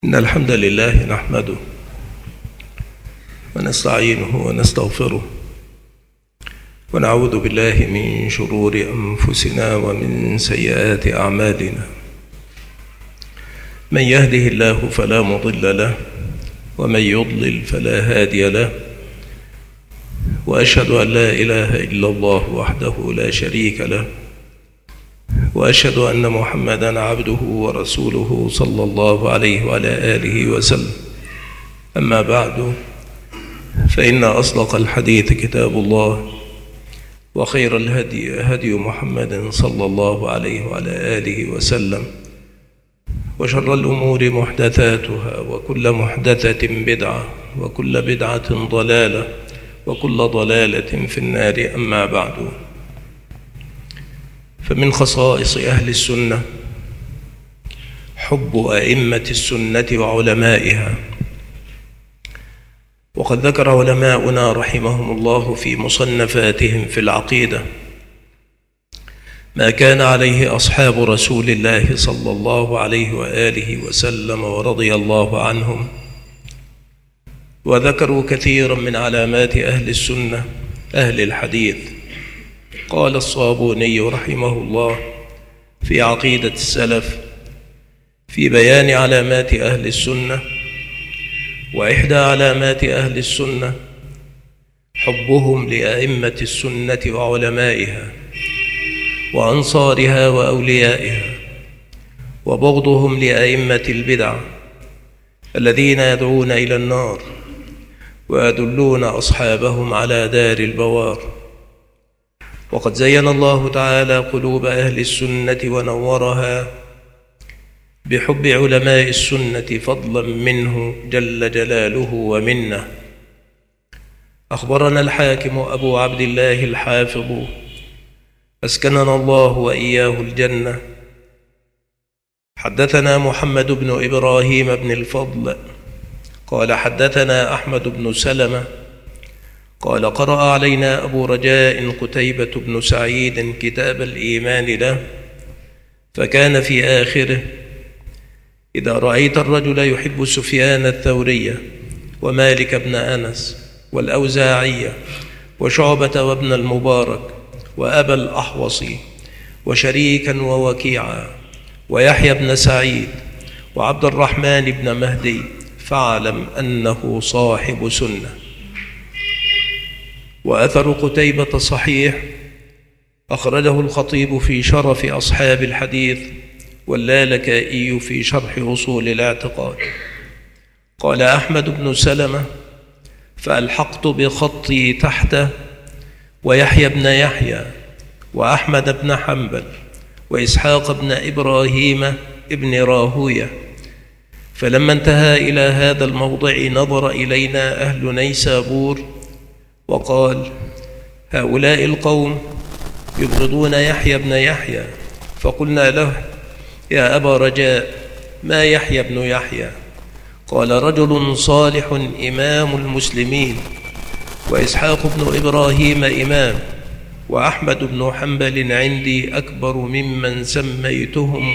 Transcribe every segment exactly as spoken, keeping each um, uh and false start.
إن الحمد لله نحمده ونستعينه ونستغفره ونعوذ بالله من شرور أنفسنا ومن سيئات أعمالنا. من يهده الله فلا مضل له ومن يضلل فلا هادي له، وأشهد أن لا إله إلا الله وحده لا شريك له، وأشهد أن محمدًا عبده ورسوله صلى الله عليه وعلى آله وسلم. أما بعد، فإن أصدق الحديث كتاب الله، وخير الهدي هدي محمد صلى الله عليه وعلى آله وسلم، وشر الأمور محدثاتها، وكل محدثة بدعة، وكل بدعة ضلالة، وكل ضلالة في النار. أما بعد، فمن خصائص أهل السنة حب أئمة السنة وعلمائها. وقد ذكر علماؤنا رحمهم الله في مصنفاتهم في العقيدة ما كان عليه أصحاب رسول الله صلى الله عليه وآله وسلم ورضي الله عنهم، وذكروا كثيرا من علامات أهل السنة أهل الحديث. قال الصابوني رحمه الله في عقيدة السلف في بيان علامات أهل السنة: وإحدى علامات أهل السنة حبهم لأئمة السنة وعلمائها وأنصارها وأوليائها، وبغضهم لأئمة البدع الذين يدعون إلى النار ويدلون أصحابهم على دار البوار. وقد زين الله تعالى قلوب أهل السنة ونورها بحب علماء السنة فضلا منه جل جلاله ومنه. أخبرنا الحاكم أبو عبد الله الحافظ أسكننا الله وإياه الجنة، حدثنا محمد بن إبراهيم بن الفضل قال حدثنا أحمد بن سلمة قال قرأ علينا أبو رجاء قتيبة بن سعيد كتاب الإيمان له، فكان في آخره: إذا رأيت الرجل يحب سفيان الثوري ومالك بن أنس والأوزاعي وشعبة وابن المبارك وأبا الأحوص وشريكا ووكيعا ويحيى بن سعيد وعبد الرحمن بن مهدي، فاعلم أنه صاحب سنة. وأثر قتيبة صحيح، أخرجه الخطيب في شرف أصحاب الحديث واللالكائي في شرح أصول الاعتقاد. قال أحمد بن سلمة: فألحقت بخطي تحته ويحيى بن يحيى وأحمد بن حنبل وإسحاق بن إبراهيم ابن راهوية، فلما انتهى إلى هذا الموضع نظر إلينا أهل نيسابور وقال: هؤلاء القوم يبغضون يحيى بن يحيى. فقلنا له: يا أبا رجاء، ما يحيى بن يحيى؟ قال: رجل صالح إمام المسلمين، وإسحاق بن إبراهيم إمام، وأحمد بن حنبل عندي أكبر ممن سميتهم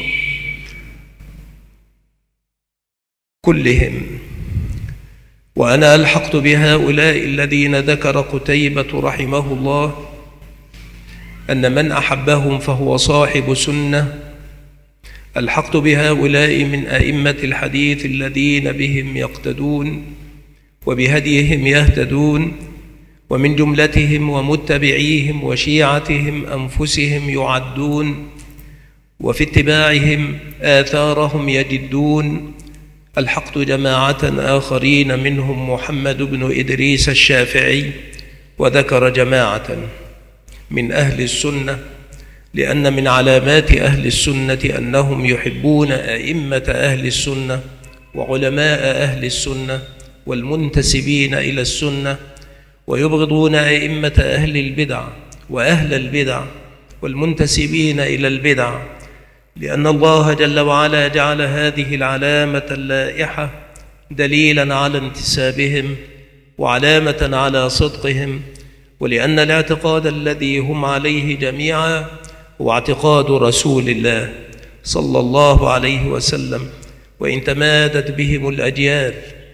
كلهم. وأنا ألحقت بهؤلاء الذين ذكر قتيبة رحمه الله أن من أحبهم فهو صاحب سنة. ألحقت بهؤلاء من أئمة الحديث الذين بهم يقتدون وبهديهم يهتدون، ومن جملتهم ومتبعيهم وشيعتهم أنفسهم يعدون، وفي اتباعهم آثارهم يجدون. ألحقت جماعة آخرين منهم محمد بن إدريس الشافعي، وذكر جماعة من أهل السنة، لأن من علامات أهل السنة أنهم يحبون أئمة أهل السنة وعلماء أهل السنة والمنتسبين إلى السنة، ويبغضون أئمة أهل البدع وأهل البدع والمنتسبين إلى البدع، لأن الله جل وعلا جعل هذه العلامة اللائحة دليلاً على انتسابهم وعلامة على صدقهم، ولأن الاعتقاد الذي هم عليه جميعاً هو اعتقاد رسول الله صلى الله عليه وسلم وإن تمادت بهم الأجيال،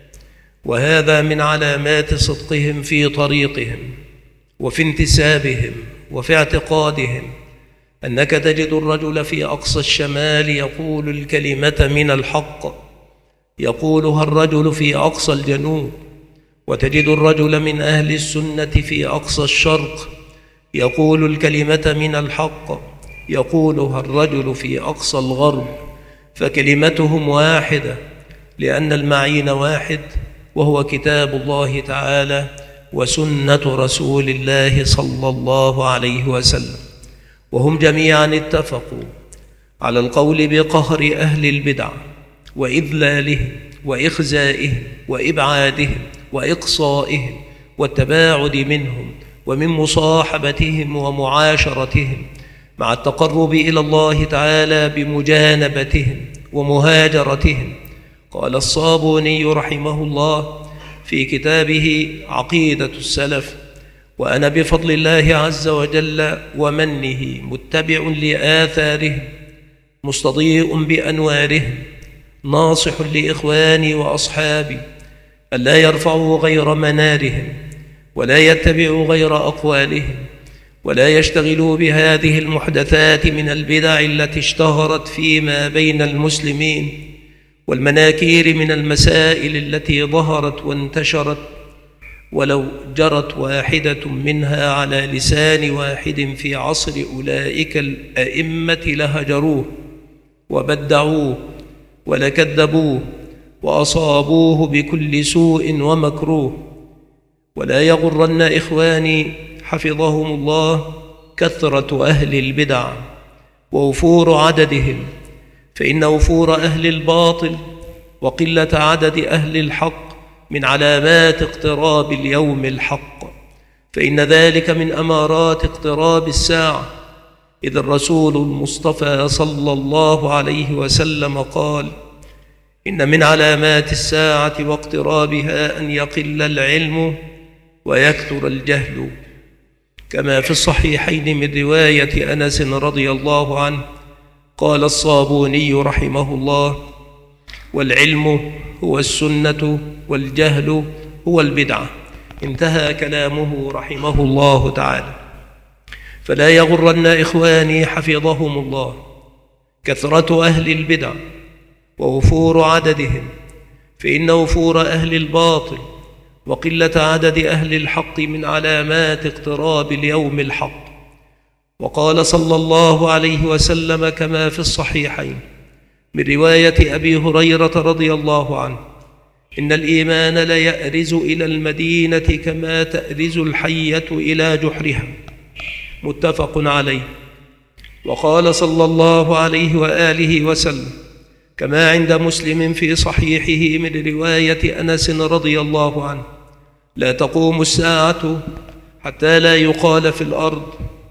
وهذا من علامات صدقهم في طريقهم وفي انتسابهم وفي اعتقادهم، أنك تجد الرجل في أقصى الشمال يقول الكلمة من الحق يقولها الرجل في أقصى الجنوب، وتجد الرجل من أهل السنة في أقصى الشرق يقول الكلمة من الحق يقولها الرجل في أقصى الغرب، فكلمتهم واحدة لأن المعين واحد، وهو كتاب الله تعالى وسنة رسول الله صلى الله عليه وسلم. وهم جميعا اتفقوا على القول بقهر أهل البدع وإذلالهم وإخزائهم وإبعادهم وإقصائهم والتباعد منهم ومن مصاحبتهم ومعاشرتهم، مع التقرب إلى الله تعالى بمجانبتهم ومهاجرتهم. قال الصابوني رحمه الله في كتابه عقيدة السلف: وأنا بفضل الله عز وجل ومنه متبع لآثارهم، مستضيء بأنوارهم، ناصح لإخواني وأصحابي ألا يرفعوا غير منارهم، ولا يتبعوا غير أقوالهم، ولا يشتغلوا بهذه المحدثات من البدع التي اشتهرت فيما بين المسلمين، والمناكير من المسائل التي ظهرت وانتشرت، ولو جرت واحدة منها على لسان واحد في عصر أولئك الأئمة لهجروه وبدعوه ولكذبوه وأصابوه بكل سوء ومكروه. ولا يغرن إخواني حفظهم الله كثرة أهل البدع ووفور عددهم، فإن وفور أهل الباطل وقلة عدد أهل الحق من علامات اقتراب اليوم الحق، فإن ذلك من أمارات اقتراب الساعة، إذ الرسول المصطفى صلى الله عليه وسلم قال: إن من علامات الساعة واقترابها أن يقل العلم ويكثر الجهل، كما في الصحيحين من رواية أنس رضي الله عنه قال الصابوني رحمه الله: والعلم هو السنة والجهل هو البدعة. انتهى كلامه رحمه الله تعالى. فلا يغرن إخواني حفظهم الله كثرة أهل البدع ووفور عددهم، فإن وفور أهل الباطل وقلة عدد أهل الحق من علامات اقتراب اليوم الحق. وقال صلى الله عليه وسلم كما في الصحيحين من رواية أبي هريرة رضي الله عنه: إن الإيمان ليأرز إلى المدينة كما تأرز الحية إلى جحرها، متفق عليه. وقال صلى الله عليه وآله وسلم كما عند مسلم في صحيحه من رواية أنس رضي الله عنه: لا تقوم الساعة حتى لا يقال في الأرض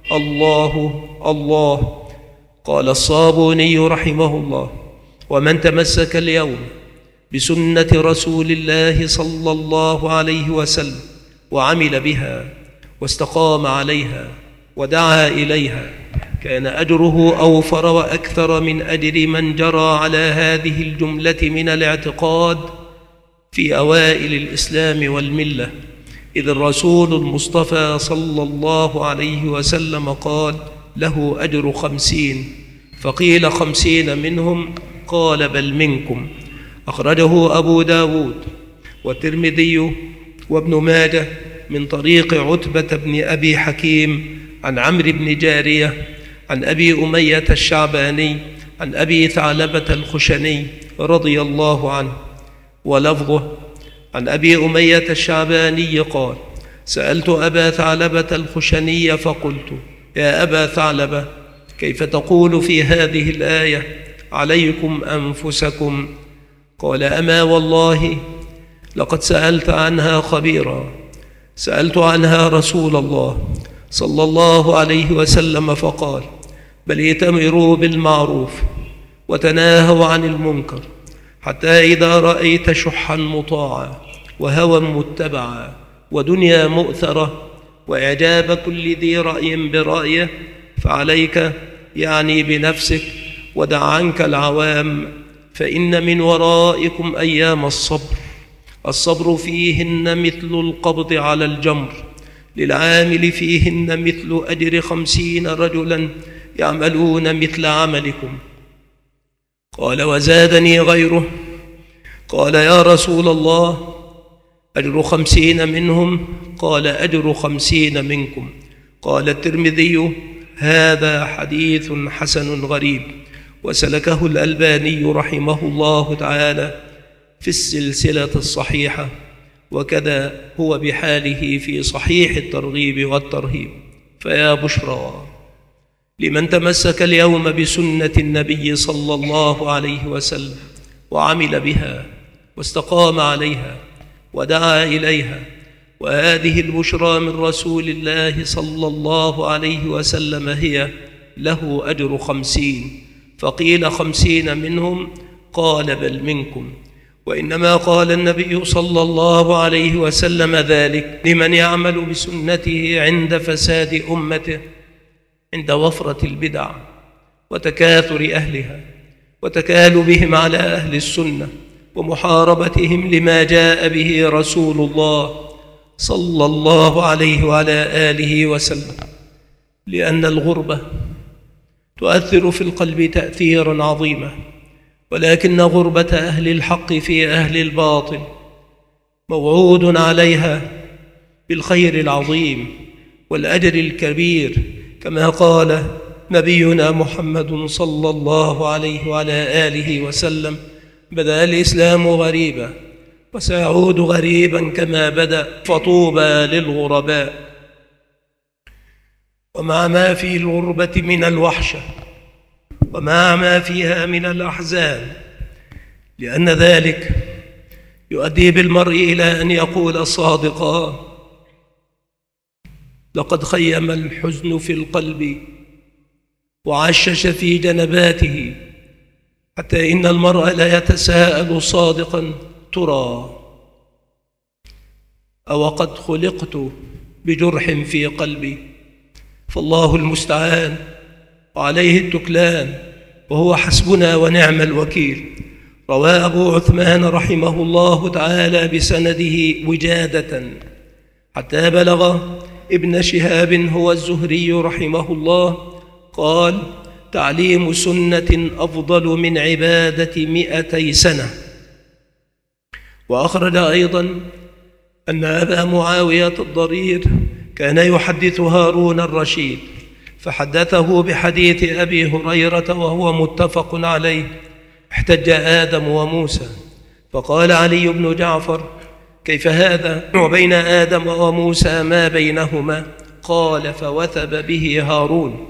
الله الله. قال الصابوني رحمه الله: ومن تمسك اليوم بسنة رسول الله صلى الله عليه وسلم وعمل بها واستقام عليها ودعا إليها كان أجره أوفر وأكثر من أجر من جرى على هذه الجملة من الاعتقاد في أوائل الإسلام والملة، إذ الرسول المصطفى صلى الله عليه وسلم قال: له أجر خمسين، فقيل خمسين منهم؟ قال: بل منكم. أخرجه أبو داود والترمذي وابن ماجه من طريق عتبة بن أبي حكيم عن عمرو بن جارية عن أبي أمية الشعباني عن أبي ثعلبة الخشني رضي الله عنه، ولفظه: عن أبي أمية الشعباني قال: سألت أبا ثعلبة الخشني فقلت: يا أبا ثعلبة، كيف تقول في هذه الآية عليكم أنفسكم؟ قال: أما والله لقد سألت عنها خبيرا، سألت عنها رسول الله صلى الله عليه وسلم فقال: بل ائتمروا بالمعروف وتناهوا عن المنكر، حتى إذا رأيت شحا مطاعا وهوى متبعا ودنيا مؤثرة وإعجاب كل ذي رأي برأيه فعليك يعني بنفسك ودع عنك العوام، فإن من ورائكم أيام الصبر، الصبر فيهن مثل القبض على الجمر، للعامل فيهن مثل أجر خمسين رجلا يعملون مثل عملكم. قال: وزادني غيره. قال: يا رسول الله، أجر خمسين منهم؟ قال: أجر خمسين منكم. قال الترمذي: هذا حديث حسن غريب، وسلكه الألباني رحمه الله تعالى في السلسلة الصحيحة، وكذا هو بحاله في صحيح الترغيب والترهيب. فيا بشرى لمن تمسك اليوم بسنة النبي صلى الله عليه وسلم وعمل بها واستقام عليها ودعا إليها. وهذه البشرى من رسول الله صلى الله عليه وسلم هي له أجر خمسين. فقيل: خمسين منهم؟ قال: بل منكم. وإنما قال النبي صلى الله عليه وسلم ذلك لمن يعمل بسنته عند فساد أمته، عند وفرة البدع وتكاثر أهلها وتكالبهم على أهل السنة ومحاربتهم لما جاء به رسول الله صلى الله عليه وعلى آله وسلم. لأن الغربة تؤثر في القلب تأثيرا عظيما، ولكن غربة أهل الحق في أهل الباطل موعود عليها بالخير العظيم والأجر الكبير، كما قال نبينا محمد صلى الله عليه وعلى آله وسلم: بدأ الإسلام غريبا وسيعود غريبا كما بدأ، فطوبى للغرباء. ومع ما في الغربة من الوحشة ومع ما فيها من الأحزان، لأن ذلك يؤدي بالمرء إلى أن يقول صادقا: لقد خيم الحزن في القلب وعشش في جنباته، حتى إن المرء لا يتساءل صادقا: ترى أو قد خلقت بجرح في قلبي؟ فالله المستعان وعليه التكلان، وهو حسبنا ونعم الوكيل. روى أبو عثمان رحمه الله تعالى بسنده وجادة حتى بلغ ابن شهاب هو الزهري رحمه الله قال: تعليم سنة أفضل من عبادة مئتي سنة. وأخرج أيضا أن أبا معاوية الضرير كان يحدث هارون الرشيد، فحدثه بحديث أبي هريرة وهو متفق عليه: احتج آدم وموسى، فقال علي بن جعفر: كيف هذا وبين آدم وموسى ما بينهما؟ قال: فوثب به هارون،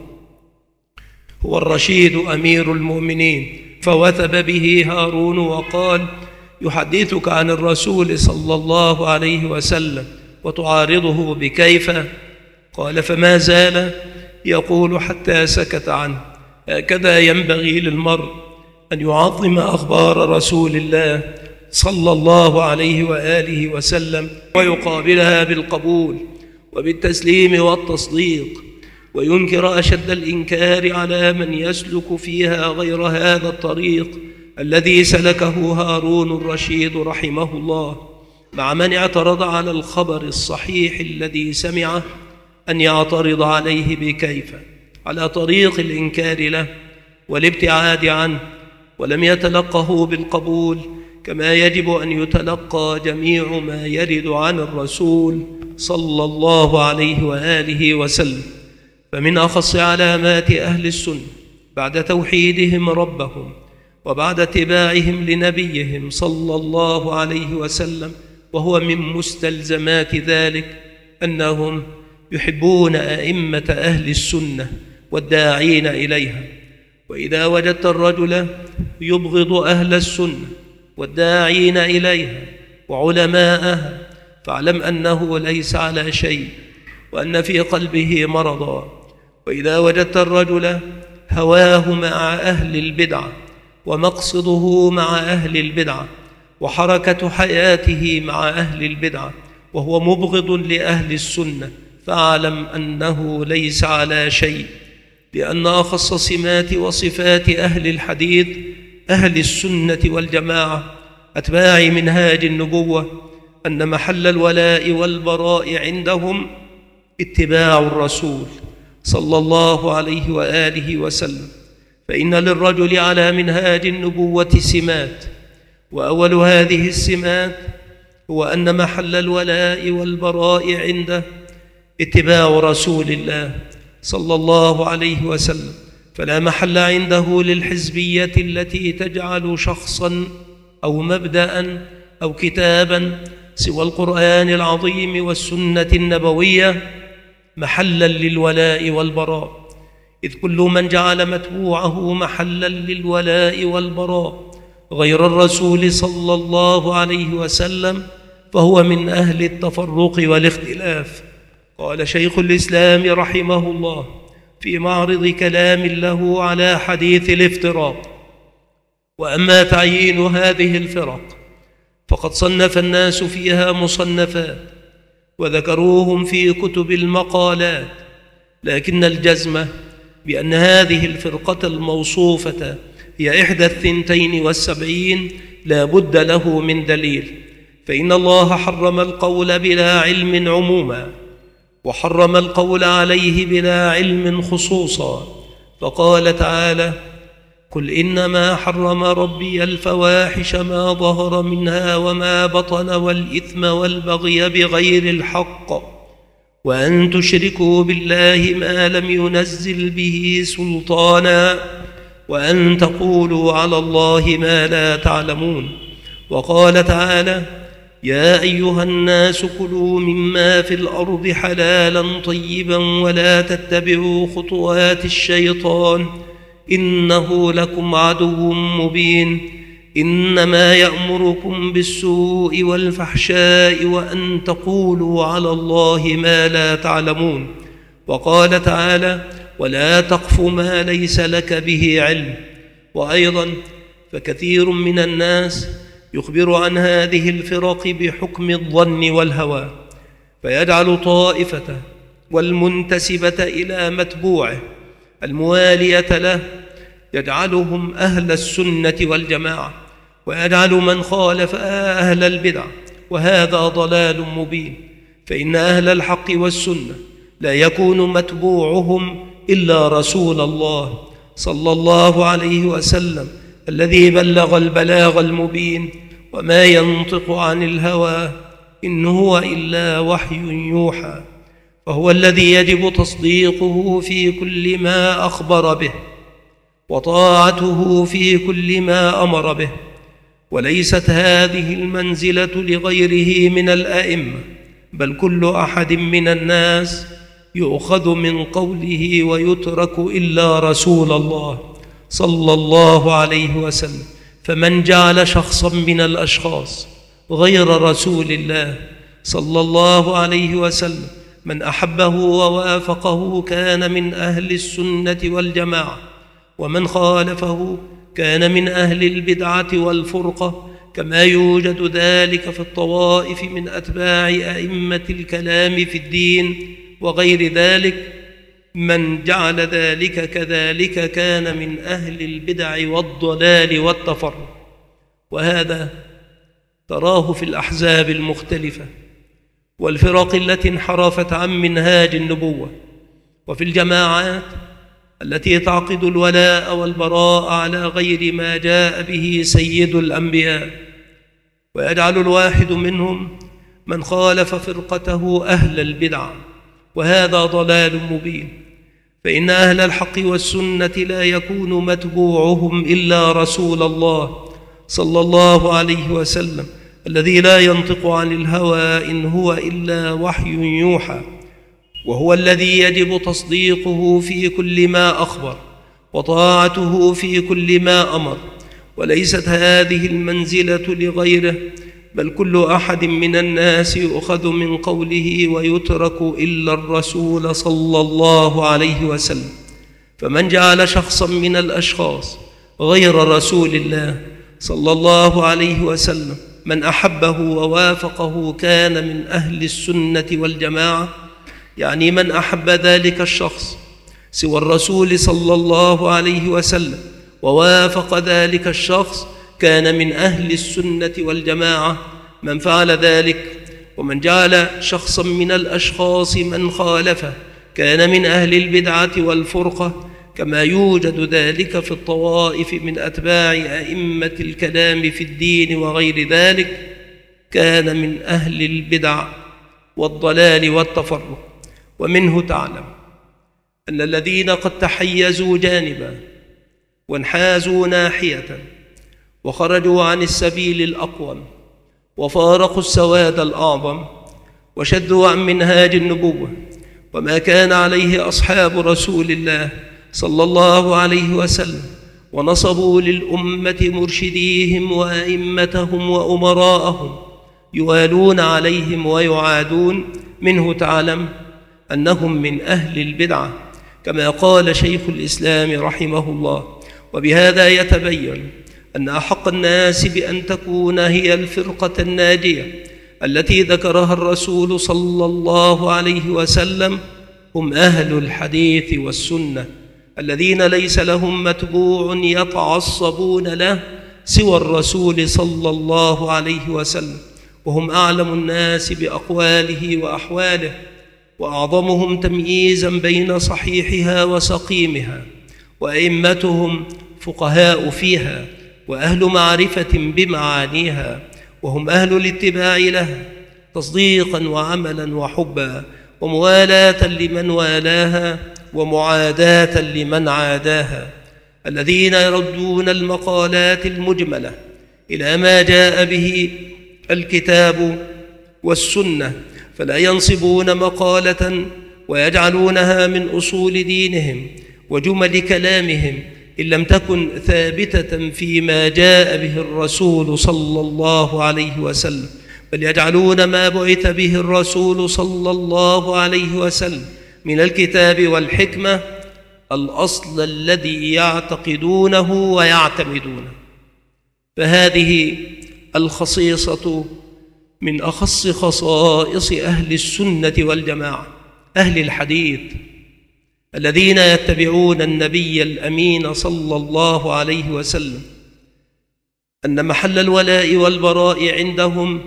هو الرشيد أمير المؤمنين، فوثب به هارون وقال: يحدثك عن الرسول صلى الله عليه وسلم وتعارضه بكيف؟ قال: فما زال يقول حتى سكت عنه. هكذا ينبغي للمرء أن يعظم أخبار رسول الله صلى الله عليه وآله وسلم، ويقابلها بالقبول وبالتسليم والتصديق، وينكر أشد الإنكار على من يسلك فيها غير هذا الطريق الذي سلكه هارون الرشيد رحمه الله، مع من اعترض على الخبر الصحيح الذي سمعه أن يعترض عليه بكيف، على طريق الإنكار له والابتعاد عنه، ولم يتلقه بالقبول كما يجب أن يتلقى جميع ما يرد عن الرسول صلى الله عليه وآله وسلم. فمن أخص علامات أهل السنة بعد توحيدهم ربهم وبعد اتباعهم لنبيهم صلى الله عليه وسلم، وهو من مستلزمات ذلك، أنهم يحبون أئمة أهل السنة والداعين إليها. وإذا وجدت الرجل يبغض أهل السنة والداعين إليها وعلماءها، فاعلم أنه ليس على شيء، وأن في قلبه مرضا. وإذا وجدت الرجل هواه مع أهل البدعة ومقصده مع أهل البدعة وحركة حياته مع أهل البدعة وهو مبغض لأهل السنة، فاعلم أنه ليس على شيء، لأن أخص سمات وصفات أهل الحديث أهل السنة والجماعة أتباع منهاج النبوة أن محل الولاء والبراء عندهم اتباع الرسول صلى الله عليه وآله وسلم، فإن للرجل على منهاج النبوة سمات، وأول هذه السمات هو أن محل الولاء والبراء عنده اتباع رسول الله صلى الله عليه وسلم، فلا محل عنده للحزبية التي تجعل شخصا أو مبدأ أو كتابا سوى القرآن العظيم والسنة النبوية محلا للولاء والبراء، إذ كل من جعل متبوعه محلا للولاء والبراء غير الرسول صلى الله عليه وسلم فهو من أهل التفرق والاختلاف. قال شيخ الإسلام رحمه الله في معرض كلام له على حديث الافتراق: وأما تعيين هذه الفرق فقد صنف الناس فيها مصنفات وذكروهم في كتب المقالات، لكن الجزم بأن هذه الفرقة الموصوفة هي إحدى الثنتين والسبعين لا بد له من دليل، فإن الله حرم القول بلا علم عموما، وحرم القول عليه بلا علم خصوصا، فقال تعالى: قل إنما حرم ربي الفواحش ما ظهر منها وما بطن والإثم والبغي بغير الحق وأن تشركوا بالله ما لم ينزل به سلطانا وأن تقولوا على الله ما لا تعلمون. وقال تعالى: يا أيها الناس كلوا مما في الأرض حلالا طيبا ولا تتبعوا خطوات الشيطان إنه لكم عدو مبين، إنما يأمركم بالسوء والفحشاء وأن تقولوا على الله ما لا تعلمون. وقال تعالى: ولا تقف ما ليس لك به علم. وأيضا فكثير من الناس يخبر عن هذه الفرق بحكم الظن والهوى، فيجعل طائفة والمنتسبة إلى متبوعه الموالية له يجعلهم أهل السنة والجماعة، ويجعل من خالف أهل البدع، وهذا ضلال مبين، فإن أهل الحق والسنة لا يكون متبوعهم إلا رسول الله صلى الله عليه وسلم الذي بلغ البلاغ المبين، وما ينطق عن الهوى إن هو إلا وحي يوحى، فهو الذي يجب تصديقه في كل ما أخبر به وطاعته في كل ما أمر به، وليست هذه المنزلة لغيره من الأئمة، بل كل أحد من الناس يؤخذ من قوله ويترك إلا رسول الله صلى الله عليه وسلم. فمن جعل شخصا من الأشخاص غير رسول الله صلى الله عليه وسلم من أحبه ووافقه كان من أهل السنة والجماعة، ومن خالفه كان من أهل البدعة والفرقة، كما يوجد ذلك في الطوائف من أتباع أئمة الكلام في الدين وغير ذلك. من جعل ذلك كذلك كان من أهل البدع والضلال والتفرق، وهذا تراه في الأحزاب المختلفة والفرق التي انحرفت عن منهاج النبوة، وفي الجماعات التي تعقد الولاء والبراء على غير ما جاء به سيد الأنبياء، ويجعل الواحد منهم من خالف فرقته أهل البدع، وهذا ضلال مبين، فإن أهل الحق والسنة لا يكون متبوعهم إلا رسول الله صلى الله عليه وسلم الذي لا ينطق عن الهوى إن هو إلا وحي يوحى، وهو الذي يجب تصديقه في كل ما أخبر وطاعته في كل ما أمر، وليست هذه المنزلة لغيره، بل كل أحد من الناس يؤخذ من قوله ويترك إلا الرسول صلى الله عليه وسلم. فمن جعل شخصا من الأشخاص غير رسول الله صلى الله عليه وسلم من أحبه ووافقه كان من أهل السنة والجماعة، يعني من أحب ذلك الشخص سوى الرسول صلى الله عليه وسلم ووافق ذلك الشخص كان من أهل السنة والجماعة من فعل ذلك، ومن جعل شخصا من الأشخاص من خالفه كان من أهل البدعة والفرقة، كما يوجد ذلك في الطوائف من أتباع أئمة الكلام في الدين وغير ذلك، كان من أهل البدع والضلال والتفرق. ومنه تعلم أن الذين قد تحيزوا جانبا وانحازوا ناحية وخرجوا عن السبيل الأقوم وفارقوا السواد الأعظم وشذوا عن منهاج النبوة وما كان عليه أصحاب رسول الله صلى الله عليه وسلم، ونصبوا للأمة مرشديهم وأئمتهم وأمراءهم يوالون عليهم ويعادون، منه تعلم أنهم من أهل البدعة، كما قال شيخ الإسلام رحمه الله. وبهذا يتبين أن أحق الناس بأن تكون هي الفرقة الناجية التي ذكرها الرسول صلى الله عليه وسلم هم أهل الحديث والسنة، الذين ليس لهم متبوع يتعصبون له سوى الرسول صلى الله عليه وسلم، وهم أعلم الناس بأقواله وأحواله، وأعظمهم تمييزا بين صحيحها وسقيمها، وأئمتهم فقهاء فيها وأهل معرفة بمعانيها، وهم أهل الاتباع لها تصديقا وعملا وحبا، وموالاة لمن والاها ومعاداة لمن عاداها، الذين يردون المقالات المجملة إلى ما جاء به الكتاب والسنة، فلا ينصبون مقالة ويجعلونها من أصول دينهم وجمل كلامهم إن لم تكن ثابتة فيما جاء به الرسول صلى الله عليه وسلم، بل يجعلون ما بعث به الرسول صلى الله عليه وسلم من الكتاب والحكمة الأصل الذي يعتقدونه ويعتمدونه. فهذه الخصيصة من أخص خصائص أهل السنة والجماعة، أهل الحديث الذين يتبعون النبي الأمين صلى الله عليه وسلم، أن محل الولاء والبراء عندهم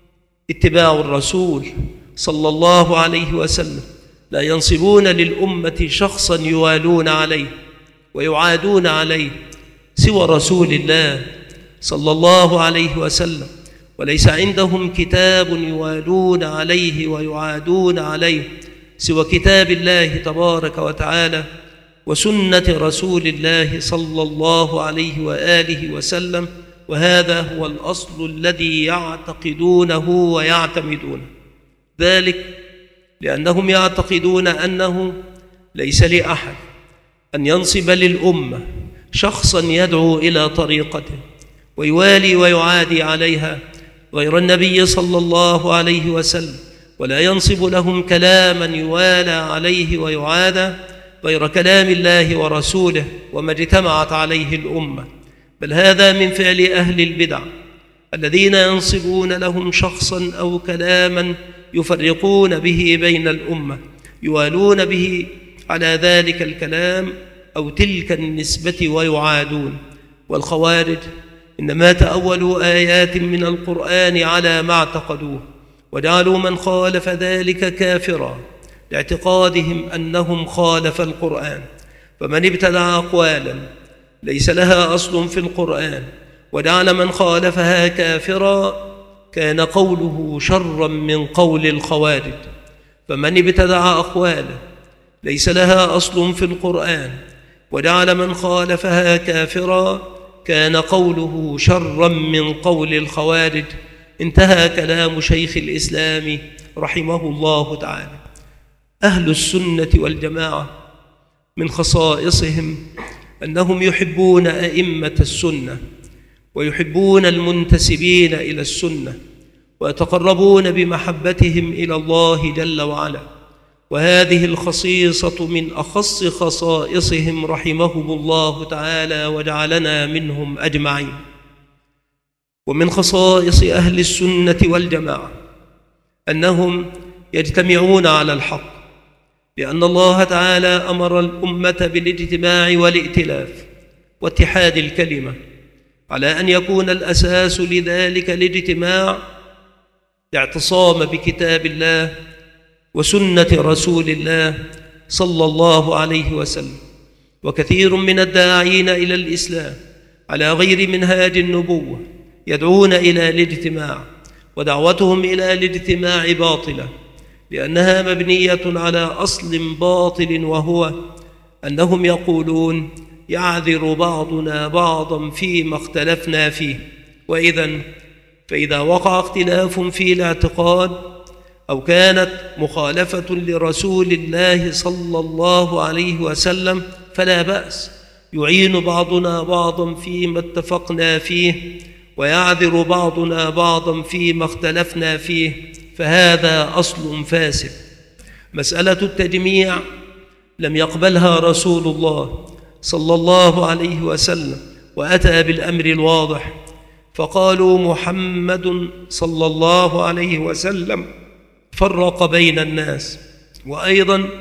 اتباع الرسول صلى الله عليه وسلم، لا ينصبون للأمة شخصا يوالون عليه ويعادون عليه سوى رسول الله صلى الله عليه وسلم، وليس عندهم كتاب يوالون عليه ويعادون عليه سوى كتاب الله تبارك وتعالى وسنة رسول الله صلى الله عليه وآله وسلم، وهذا هو الأصل الذي يعتقدونه ويعتمدونه، ذلك لأنهم يعتقدون أنه ليس لأحد أن ينصب للأمة شخصا يدعو إلى طريقته ويوالي ويعادي عليها غير النبي صلى الله عليه وسلم، ولا ينصب لهم كلاما يوالى عليه ويعادى غير كلام الله ورسوله وما اجتمعت عليه الأمة، بل هذا من فعل أهل البدع الذين ينصبون لهم شخصا أو كلاما يفرقون به بين الأمة، يوالون به على ذلك الكلام أو تلك النسبة ويعادون. والخوارج إنما تأولوا آيات من القرآن على ما اعتقدوه، وجعلوا من خالف ذلك كافرا لاعتقادهم أنهم خالف القرآن، فمن ابتدع أقوالا ليس لها أصل في القرآن وجعل من خالفها كافرا كان قوله شرا من قول الخوارج، فمن ابتدع أقوالا ليس لها أصل في القرآن وجعل من خالفها كافرا كان قوله شرا من قول الخوارج. انتهى كلام شيخ الإسلام رحمه الله تعالى. أهل السنة والجماعة من خصائصهم أنهم يحبون أئمة السنة ويحبون المنتسبين إلى السنة ويتقربون بمحبتهم إلى الله جل وعلا، وهذه الخصيصة من أخص خصائصهم رحمهم الله تعالى وجعلنا منهم أجمعين. ومن خصائص أهل السنة والجماعة أنهم يجتمعون على الحق، لأن الله تعالى أمر الأمة بالاجتماع والائتلاف، واتحاد الكلمة، على أن يكون الأساس لذلك الاجتماع الاعتصام بكتاب الله وسنة رسول الله صلى الله عليه وسلم. وكثير من الداعين إلى الإسلام على غير منهاج النبوة يدعون إلى الاجتماع، ودعوتهم إلى الاجتماع باطلة، لأنها مبنية على أصل باطل، وهو أنهم يقولون يعذر بعضنا بعضا فيما اختلفنا فيه. وإذن فإذا وقع اختلاف في الاعتقاد أو كانت مخالفة لرسول الله صلى الله عليه وسلم فلا بأس، يعين بعضنا بعضا فيما اتفقنا فيه، ويعذر بعضنا بعضا فيما اختلفنا فيه، فهذا أصل فاسد. مسألة التجميع لم يقبلها رسول الله صلى الله عليه وسلم، وأتى بالأمر الواضح، فقالوا محمد صلى الله عليه وسلم فرق بين الناس، وأيضا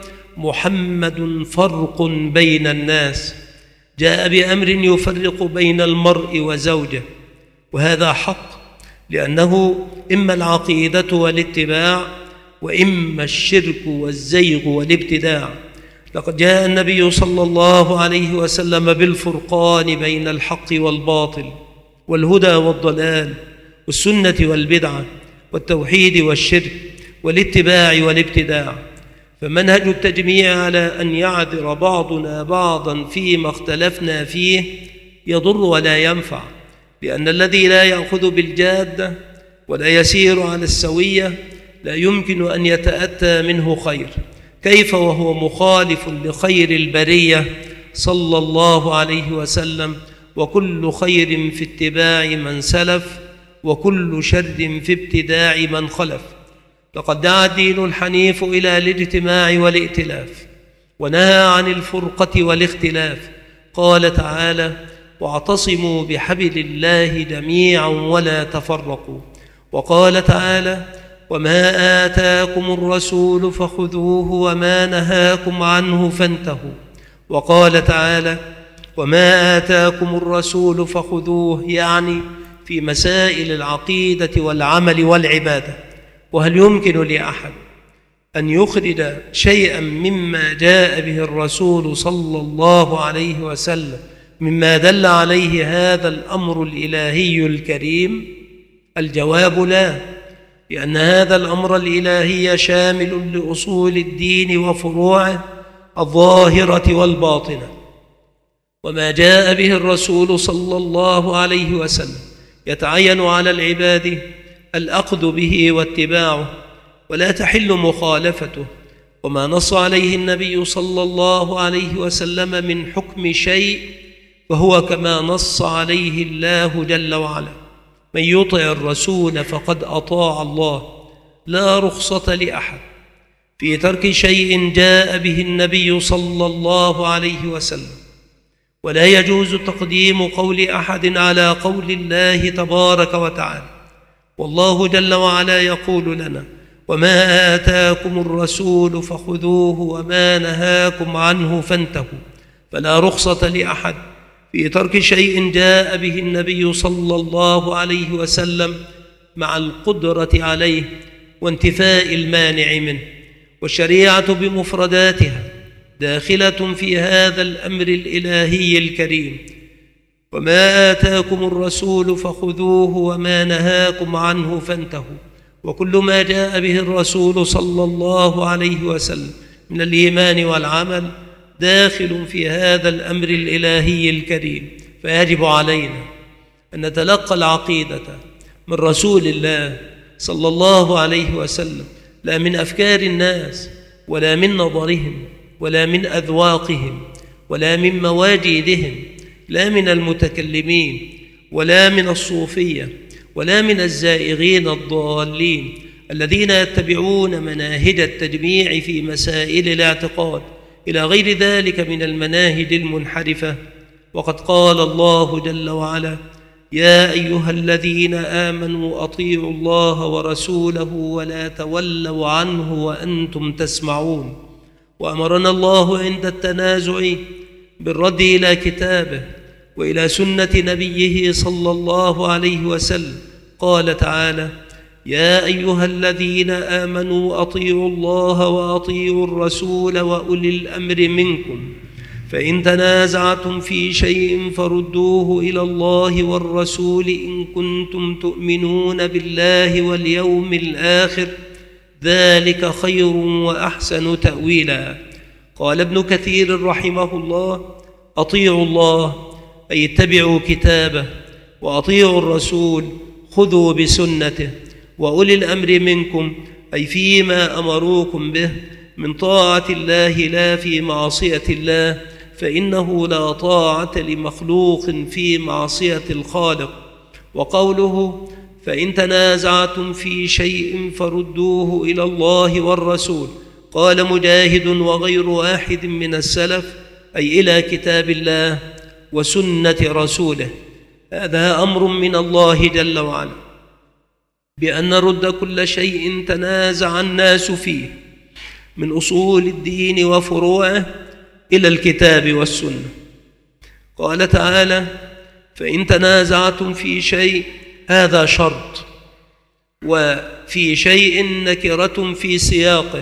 محمد فرق بين الناس، جاء بأمر يفرق بين المرء وزوجه، وهذا حق، لأنه إما العقيدة والاتباع، وإما الشرك والزيغ والابتداع. لقد جاء النبي صلى الله عليه وسلم بالفرقان بين الحق والباطل، والهدى والضلال، والسنة والبدعة، والتوحيد والشرك، والاتباع والابتداع. فمنهج التجميع على أن يعذر بعضنا بعضا فيما اختلفنا فيه يضر ولا ينفع، لأن الذي لا يأخذ بالجادة ولا يسير على السوية لا يمكن أن يتأتى منه خير، كيف وهو مخالف لخير البرية صلى الله عليه وسلم. وكل خير في اتباع من سلف، وكل شر في ابتداع من خلف. لقد دعا الدين الحنيف إلى الاجتماع والائتلاف، ونهى عن الفرقة والاختلاف. قال تعالى: واعتصموا بحبل الله جميعا ولا تفرقوا. وقال تعالى: وما آتاكم الرسول فخذوه وما نهاكم عنه فانتهوا. وقال تعالى: وما آتاكم الرسول فخذوه، يعني في مسائل العقيدة والعمل والعبادة. وهل يمكن لأحد أن يخرج شيئا مما جاء به الرسول صلى الله عليه وسلم مما دل عليه هذا الأمر الإلهي الكريم؟ الجواب لا، لأن هذا الأمر الإلهي شامل لأصول الدين وفروعه الظاهرة والباطنة. وما جاء به الرسول صلى الله عليه وسلم يتعين على العباد الأخذ به واتباعه، ولا تحل مخالفته. وما نص عليه النبي صلى الله عليه وسلم من حكم شيء فهو كما نص عليه الله جل وعلا: من يطع الرسول فقد أطاع الله. لا رخصة لأحد في ترك شيء جاء به النبي صلى الله عليه وسلم، ولا يجوز تقديم قول أحد على قول الله تبارك وتعالى. والله جل وعلا يقول لنا: وما آتاكم الرسول فخذوه وما نهاكم عنه فانتهوا. فلا رخصة لأحد في ترك شيء جاء به النبي صلى الله عليه وسلم مع القدرة عليه وانتفاء المانع منه. والشريعة بمفرداتها داخلة في هذا الأمر الإلهي الكريم: وما آتاكم الرسول فخذوه وما نهاكم عنه فانتهوا. وكل ما جاء به الرسول صلى الله عليه وسلم من الإيمان والعمل داخل في هذا الأمر الإلهي الكريم. فيجب علينا أن نتلقى العقيدة من رسول الله صلى الله عليه وسلم، لا من أفكار الناس، ولا من نظرهم، ولا من أذواقهم، ولا من مواجدهم، لا من المتكلمين، ولا من الصوفية، ولا من الزائغين الضالين الذين يتبعون مناهج التجميع في مسائل الاعتقاد إلى غير ذلك من المناهج المنحرفة. وقد قال الله جل وعلا: يا أيها الذين آمنوا أطيعوا الله ورسوله ولا تولوا عنه وأنتم تسمعون. وأمرنا الله عند التنازع بالرد إلى كتابه وإلى سنة نبيه صلى الله عليه وسلم. قال تعالى: يا أيها الذين آمنوا أطيعوا الله وأطيعوا الرسول وأولي الأمر منكم، فإن تنازعتم في شيء فردوه إلى الله والرسول إن كنتم تؤمنون بالله واليوم الآخر، ذلك خير وأحسن تأويلا. قال ابن كثير رحمه الله: أطيعوا الله أي اتبعوا كتابه، وأطيعوا الرسول خذوا بسنته، وأولي الأمر منكم أي فيما أمروكم به من طاعة الله لا في معصية الله، فإنه لا طاعة لمخلوق في معصية الخالق. وقوله: فإن تنازعتم في شيء فردوه إلى الله والرسول، قال مجاهد وغير واحد من السلف أي إلى كتاب الله وسنة رسوله. هذا أمر من الله جل وعلا بأن نرد كل شيء تنازع الناس فيه من أصول الدين وفروعه إلى الكتاب والسنة. قال تعالى: فإن تنازعتم في شيء، هذا شرط، وفي شيء نكرة في سياقه،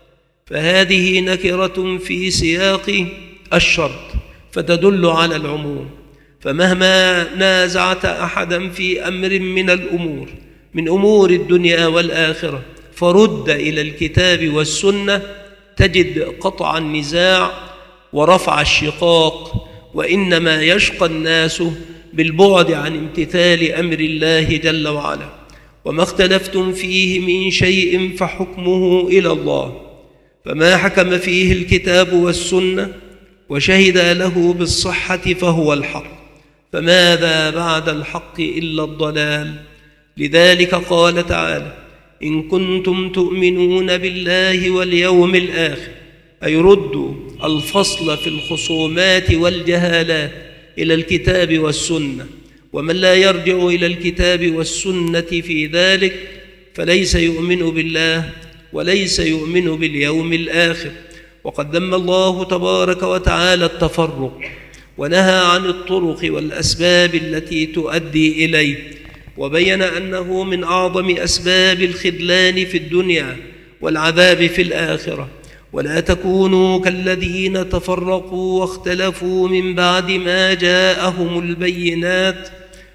فهذه نكرة في سياق الشرط فتدل على العموم. فمهما نازعت أحدا في أمر من الأمور من أمور الدنيا والآخرة فرد إلى الكتاب والسنة، تجد قطع النزاع ورفع الشقاق، وإنما يشقى الناس بالبعد عن امتثال أمر الله جل وعلا. وما اختلفتم فيه من شيء فحكمه إلى الله، فما حكم فيه الكتاب والسنة وشهد له بالصحة فهو الحق، فماذا بعد الحق إلا الضلال. لذلك قال تعالى: إن كنتم تؤمنون بالله واليوم الآخر، أي ردوا الفصل في الخصومات والجهالات إلى الكتاب والسنة، ومن لا يرجع إلى الكتاب والسنة في ذلك فليس يؤمن بالله وليس يؤمن باليوم الآخر. وقد ذم الله تبارك وتعالى التفرق، ونهى عن الطرق والأسباب التي تؤدي إليه، وبين أنه من أعظم أسباب الخذلان في الدنيا والعذاب في الآخرة. ولا تكونوا كالذين تفرقوا واختلفوا من بعد ما جاءهم البينات،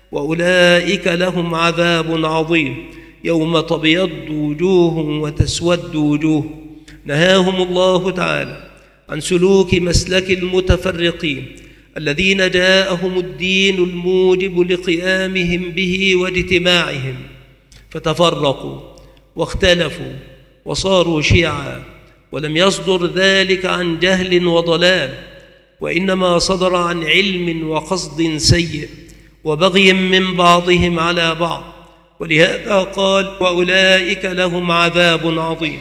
وأولئك لهم عذاب عظيم يوم تبيض وجوه وتسود وجوه. نهاهم الله تعالى عن سلوك مسلك المتفرقين الذين جاءهم الدين الموجب لقيامهم به واجتماعهم، فتفرقوا واختلفوا وصاروا شيعا، ولم يصدر ذلك عن جهل وضلال، وإنما صدر عن علم وقصد سيء وبغي من بعضهم على بعض. ولهذا قال: وأولئك لهم عذاب عظيم.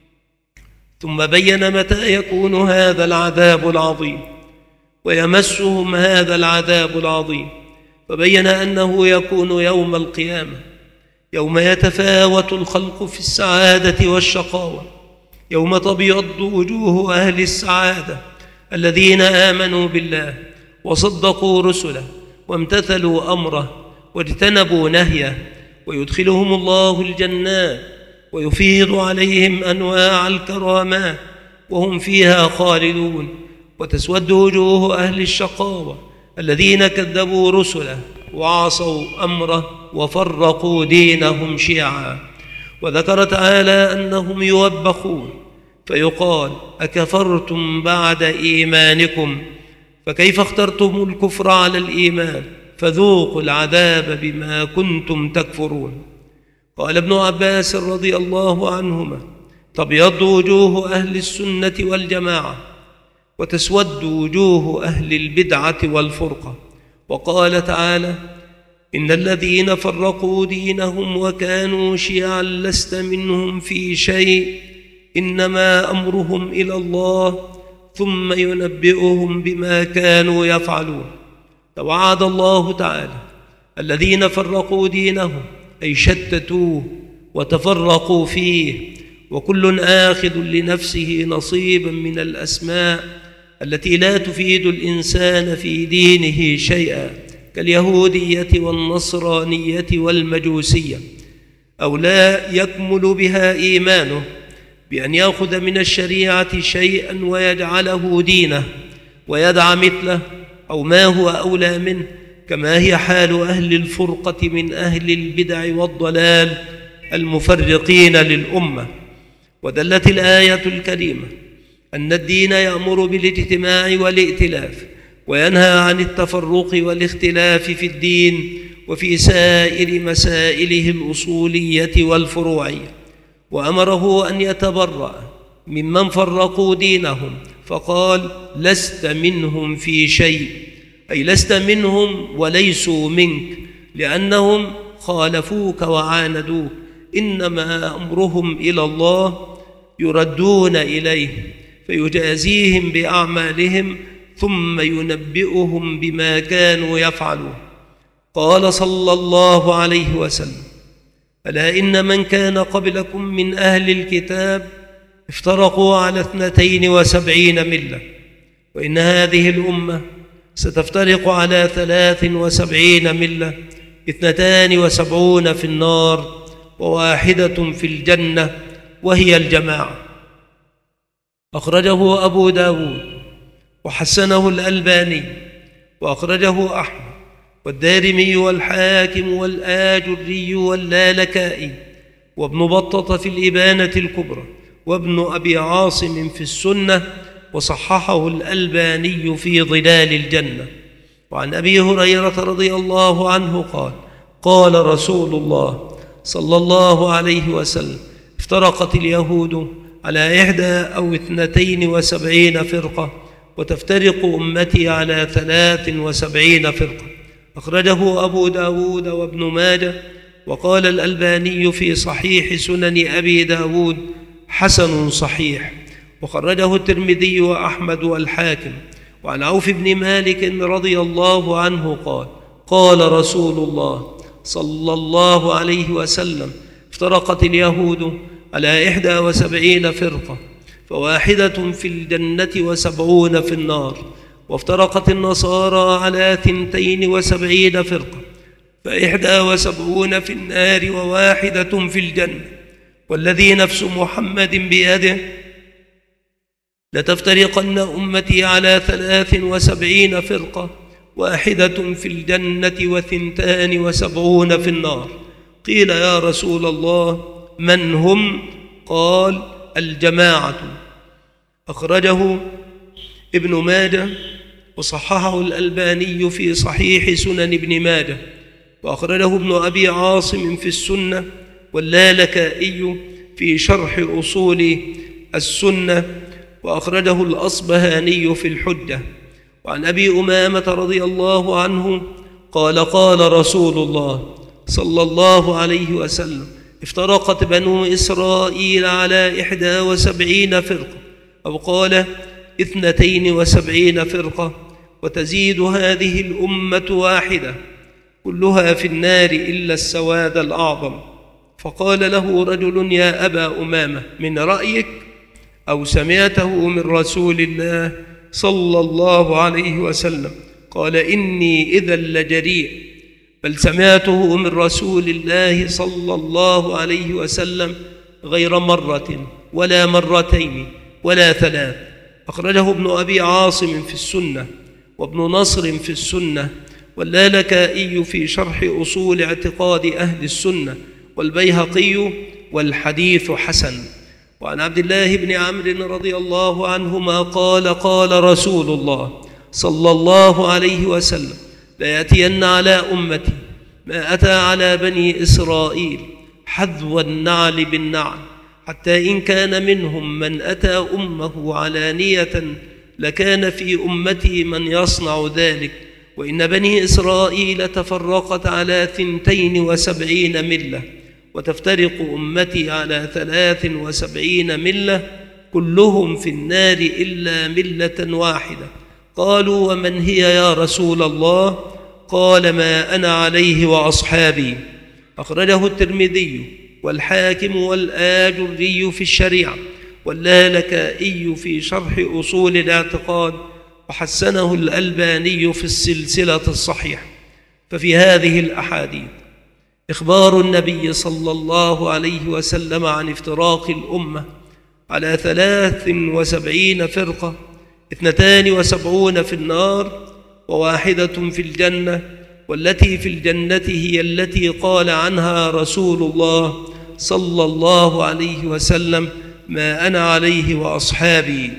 ثم بين متى يكون هذا العذاب العظيم ويمسهم هذا العذاب العظيم، فبين أنه يكون يوم القيامة، يوم يتفاوت الخلق في السعادة والشقاوة، يوم تبيض وجوه أهل السعادة الذين آمنوا بالله وصدقوا رسله وامتثلوا أمره واجتنبوا نهيه، ويدخلهم الله الجنات ويفيض عليهم أنواع الكرامات وهم فيها خالدون. وتسود وجوه أهل الشقاوة الذين كذبوا رسله وعصوا أمره وفرقوا دينهم شيعا. وذكر تعالى أنهم يوبخون، فيقال: أكفرتم بعد إيمانكم، فكيف اخترتم الكفر على الإيمان، فذوقوا العذاب بما كنتم تكفرون. قال ابن عباس رضي الله عنهما: تبيض وجوه أهل السنة والجماعة، وتسود وجوه أهل البدعة والفرقة. وقال تعالى: إن الذين فرقوا دينهم وكانوا شيعا لست منهم في شيء، إنما أمرهم إلى الله ثم ينبئهم بما كانوا يفعلون. توعد الله تعالى الذين فرقوا دينهم أي شتتوه وتفرقوا فيه، وكل آخذ لنفسه نصيبا من الأسماء التي لا تفيد الإنسان في دينه شيئا كاليهودية والنصرانية والمجوسية، أو لا يكمل بها إيمانه بأن يأخذ من الشريعة شيئا ويجعله دينه ويدع مثله أو ما هو أولى منه، كما هي حال أهل الفرقة من أهل البدع والضلال المفرقين للأمة. ودلت الآية الكريمة أن الدين يأمر بالاجتماع والائتلاف وينهى عن التفرق والاختلاف في الدين وفي سائر مسائله الأصولية والفروعية، وأمره أن يتبرأ ممن فرقوا دينهم، فقال: لست منهم في شيء، أي لست منهم وليسوا منك، لأنهم خالفوك وعاندوك، إنما أمرهم إلى الله، يردون إليه فيجازيهم بأعمالهم ثم ينبئهم بما كانوا يفعلون. قال صلى الله عليه وسلم: ألا إن من كان قبلكم من أهل الكتاب افترقوا على اثنتين وسبعين ملة، وإن هذه الأمة ستفترق على ثلاث وسبعين ملة، اثنتان وسبعون في النار وواحدة في الجنة، وهي الجماعة. أخرجه أبو داود وحسنه الألباني، وأخرجه أحمد والدارمي والحاكم والآجري واللالكائي وابن بطة في الإبانة الكبرى وابن أبي عاصم في السنة، وصححه الألباني في ظلال الجنة. وعن أبي هريرة رضي الله عنه قال: قال رسول الله صلى الله عليه وسلم: افترقت اليهود على إحدى أو اثنتين وسبعين فرقة، وتفترق أمتي على ثلاث وسبعين فرقة. أخرجه أبو داود وابن ماجه. وقال الألباني في صحيح سنن أبي داود: حسن صحيح. وخرجه الترمذي وأحمد والحاكم. وعن عوف بن مالك رضي الله عنه قال: قال رسول الله صلى الله عليه وسلم: افترقت اليهود على إحدى وسبعين فرقة، فواحدة في الجنة وسبعون في النار. وافترقت النصارى على ثنتين وسبعين فرقة، فإحدى وسبعون في النار وواحدة في الجنة. والذي نفس محمد بيده لتفترقن أمتي على ثلاث وسبعين فرقة، واحدة في الجنة وثنتان وسبعون في النار. قيل: يا رسول الله من هم؟ قال: الجماعة. أخرجه ابن ماجه وصححه الألباني في صحيح سنن ابن ماجه. وأخرجه ابن أبي عاصم في السنة، واللالكائي في شرح أصول السنة، وأخرجه الأصبهاني في الحجة. وعن أبي أمامة رضي الله عنه قال: قال رسول الله صلى الله عليه وسلم: افترقت بنو إسرائيل على إحدى وسبعين فرقة، أو قال اثنتين وسبعين فرقة، وتزيد هذه الأمة واحدة كلها في النار إلا السواد الأعظم. فقال له رجل: يا أبا أمامة، من رأيك أو سمعته من رسول الله صلى الله عليه وسلم؟ قال: إني إذا لجريء، بل سمعته من رسول الله صلى الله عليه وسلم غير مرة ولا مرتين ولا ثلاث. أخرجه ابن أبي عاصم في السنة، وابن نصر في السنة، واللالكائي في شرح أصول اعتقاد أهل السنة، والبيهقي، والحديث حسن. وعن عبد الله بن عمرو رضي الله عنهما قال: قال رسول الله صلى الله عليه وسلم: ليأتين على أمتي ما أتى على بني إسرائيل حذو النعل بالنعل، حتى إن كان منهم من أتى أمه علانية لكان في أمتي من يصنع ذلك. وإن بني إسرائيل تفرقت على ثنتين وسبعين ملة، وتفترق أمتي على ثلاث وسبعين ملة، كلهم في النار إلا ملة واحدة. قالوا: ومن هي يا رسول الله؟ قال: ما أنا عليه وأصحابي. أخرجه الترمذي والحاكم والآجري في الشريعة، واللالكائي في شرح أصول الاعتقاد، وحسنه الألباني في السلسلة الصحيحة. ففي هذه الأحاديث إخبار النبي صلى الله عليه وسلم عن افتراق الأمة على ثلاث وسبعين فرقة، اثنتان وسبعون في النار وواحدة في الجنة، والتي في الجنة هي التي قال عنها رسول الله صلى الله عليه وسلم: ما أنا عليه وأصحابي.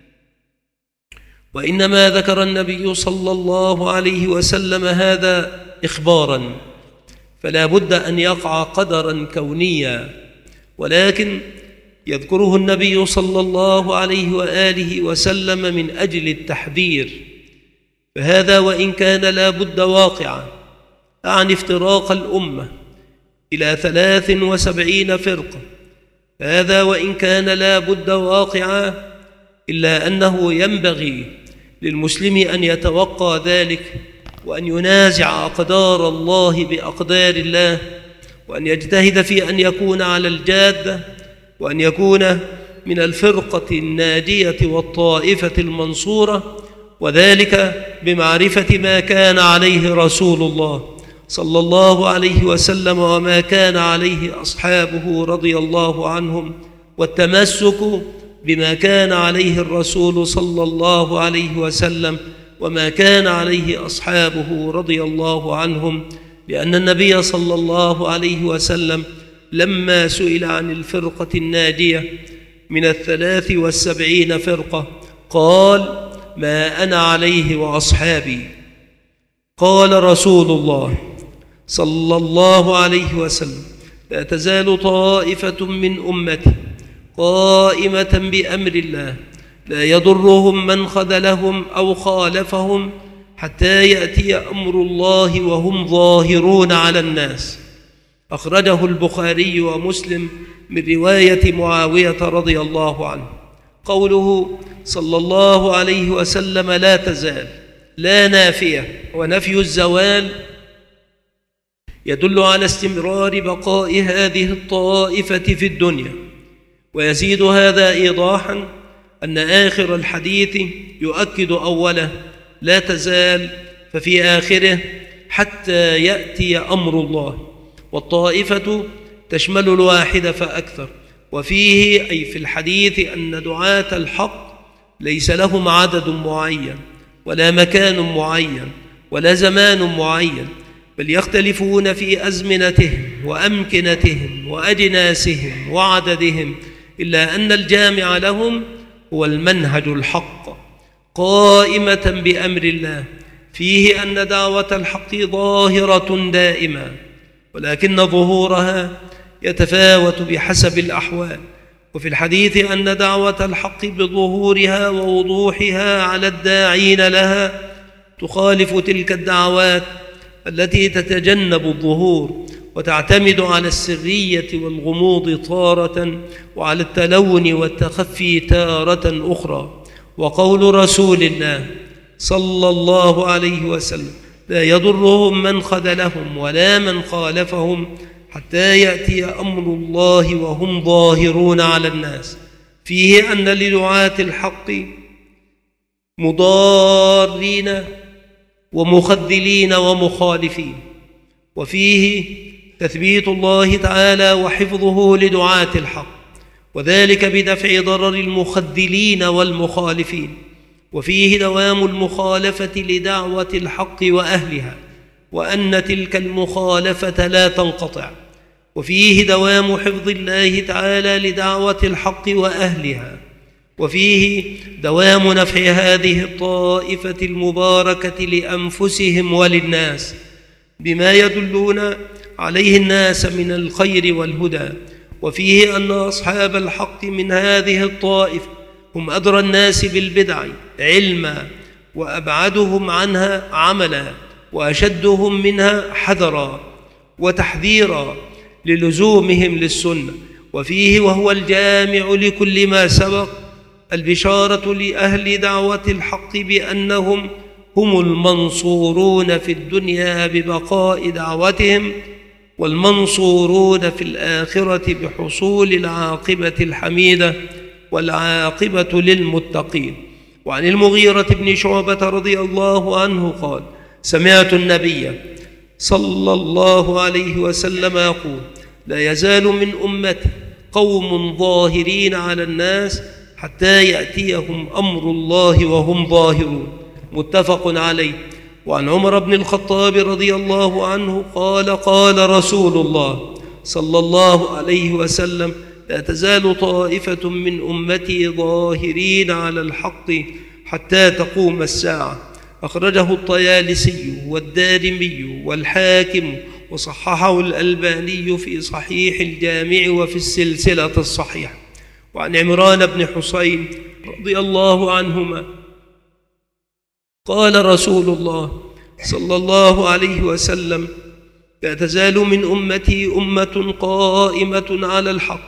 وإنما ذكر النبي صلى الله عليه وسلم هذا إخباراً، فلا بد أن يقع قدراً كونياً، ولكن يذكره النبي صلى الله عليه وآله وسلم من أجل التحذير، فهذا وإن كان لا بد واقعاً عن افتراق الأمة إلى ثلاث وسبعين فرقة، هذا وإن كان لا بد واقعاً، إلا أنه ينبغي للمسلم أن يتوقع ذلك، وأن ينازع أقدار الله بأقدار الله، وأن يجتهد في أن يكون على الجادة، وأن يكون من الفرقة الناجية والطائفة المنصورة، وذلك بمعرفة ما كان عليه رسول الله صلى الله عليه وسلم وما كان عليه أصحابه رضي الله عنهم، والتمسك بما كان عليه الرسول صلى الله عليه وسلم وما كان عليه أصحابه رضي الله عنهم. لأن النبي صلى الله عليه وسلم لما سئل عن الفرقة الناجية من الثلاث والسبعين فرقة قال: ما أنا عليه وأصحابي. قال رسول الله صلى الله عليه وسلم: لا تزال طائفة من أمتي قائمة بأمر الله لا يضرهم من خذلهم أو خالفهم حتى يأتي أمر الله وهم ظاهرون على الناس. أخرجه البخاري ومسلم من رواية معاوية رضي الله عنه. قوله صلى الله عليه وسلم لا تزال لا نافية، ونفي الزوال يدل على استمرار بقاء هذه الطائفة في الدنيا. ويزيد هذا إيضاحا أن آخر الحديث يؤكد أوله لا تزال، ففي آخره حتى يأتي أمر الله، والطائفة تشمل الواحد فأكثر. وفيه أي في الحديث أن دعاة الحق ليس لهم عدد معين ولا مكان معين ولا زمان معين، بل يختلفون في أزمنتهم وأمكنتهم وأجناسهم وعددهم، إلا أن الجامع لهم هو المنهج الحق قائمة بأمر الله، فيه أن دعوة الحق ظاهرة دائما، ولكن ظهورها يتفاوت بحسب الأحوال. وفي الحديث أن دعوة الحق بظهورها ووضوحها على الداعين لها تخالف تلك الدعوات التي تتجنب الظهور وتعتمد على السرية والغموض تارة، وعلى التلون والتخفي تارة أخرى. وقول رسول الله صلى الله عليه وسلم لا يضرهم من خذلهم ولا من خالفهم حتى يأتي أمر الله وهم ظاهرون على الناس، فيه أن لدعاة الحق مضارين ومخذلين ومخالفين، وفيه تثبيت الله تعالى وحفظه لدعاة الحق، وذلك بدفع ضرر المخذلين والمخالفين. وفيه دوام المخالفة لدعوة الحق وأهلها، وأن تلك المخالفة لا تنقطع. وفيه دوام حفظ الله تعالى لدعوة الحق وأهلها. وفيه دوام نفع هذه الطائفة المباركة لأنفسهم وللناس بما يدلون عليه الناس من الخير والهدى. وفيه أن أصحاب الحق من هذه الطائفة هم أدرى الناس بالبدع علما، وأبعدهم عنها عملا، وأشدهم منها حذرا وتحذيرا للزومهم للسنة. وفيه وهو الجامع لكل ما سبق البشارة لأهل دعوة الحق بأنهم هم المنصورون في الدنيا ببقاء دعوتهم، والمنصورون في الآخرة بحصول العاقبة الحميدة. والعاقبة للمتقين. وعن المغيرة بن شعبة رضي الله عنه قال: سمعت النبي صلى الله عليه وسلم يقول: لا يزال من أمتي قوم ظاهرين على الناس حتى يأتيهم أمر الله وهم ظاهرون. متفق عليه. وعن عمر بن الخطاب رضي الله عنه قال: قال رسول الله صلى الله عليه وسلم: لا تزال طائفة من أمتي ظاهرين على الحق حتى تقوم الساعة. أخرجه الطيالسي والدارمي والحاكم وصححه الألباني في صحيح الجامع وفي السلسلة الصحيحة. وعن عمران بن حسين رضي الله عنهما قال رسول الله صلى الله عليه وسلم: لا تزال من أمتي أمة قائمة على الحق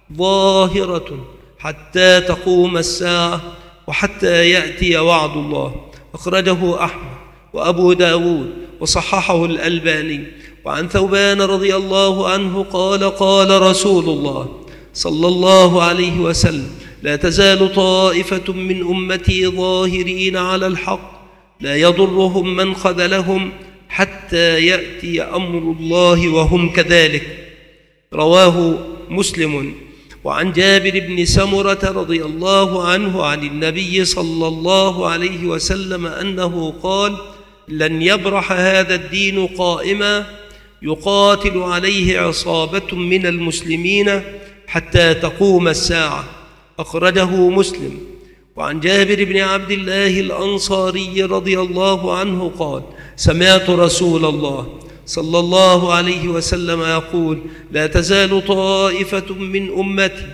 ظاهرة حتى تقوم الساعة وحتى يأتي وعد الله. أخرجه أحمد وأبو داود وصححه الألباني. وعن ثوبان رضي الله عنه قال: قال رسول الله صلى الله عليه وسلم: لا تزال طائفة من أمتي ظاهرين على الحق لا يضرهم من خذلهم حتى يأتي أمر الله وهم كذلك. رواه مسلم. وعن جابر بن سمرة رضي الله عنه عن النبي صلى الله عليه وسلم أنه قال: لن يبرح هذا الدين قائما يقاتل عليه عصابة من المسلمين حتى تقوم الساعة. أخرجه مسلم. وعن جابر بن عبد الله الأنصاري رضي الله عنه قال: سمعت رسول الله صلى الله عليه وسلم يقول: لا تزال طائفة من أمتي